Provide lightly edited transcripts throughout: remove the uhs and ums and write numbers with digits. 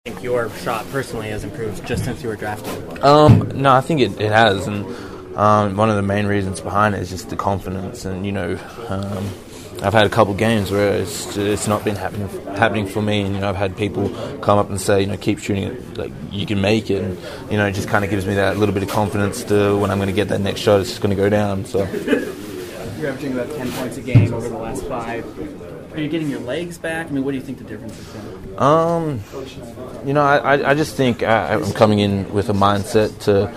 Think your shot personally has improved just since you were drafted? No, I think it has, and one of the main reasons behind it is just the confidence. And I've had a couple games where it's not been happening for me, and I've had people come up and say, keep shooting it, like you can make it, and it just kind of gives me that little bit of confidence to when I'm going to get that next shot, it's just going to go down. So you're averaging about 10 points a game over the last 5. Are you getting your legs back? I mean, what do you think the difference has been? I just think I'm coming in with a mindset to,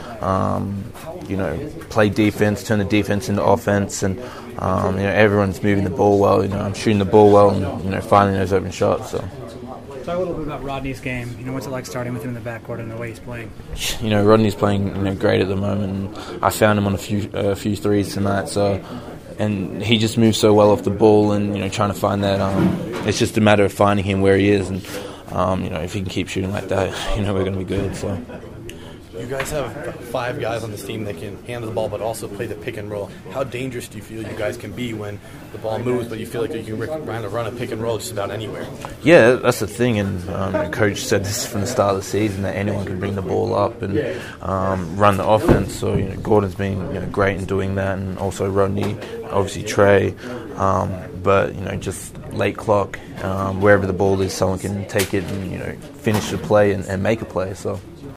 play defense, turn the defense into offense, and everyone's moving the ball well. I'm shooting the ball well, and finding those open shots. So. Talk a little bit about Rodney's game. What's it like starting with him in the backcourt and the way he's playing? Rodney's playing great at the moment. And I found him on a few threes tonight. And he just moves so well off the ball, and trying to find that. It's just a matter of finding him where he is, and if he can keep shooting like that, we're going to be good. So. You guys have 5 guys on this team that can handle the ball but also play the pick and roll. How dangerous do you feel you guys can be when the ball moves, but you feel like you can run a pick and roll just about anywhere? Yeah, that's the thing, and Coach said this from the start of the season, that anyone can bring the ball up and run the offense. So Gordon's been great in doing that, and also Rodney, obviously Trey, but just late clock, wherever the ball is, someone can take it and finish the play and make a play. So.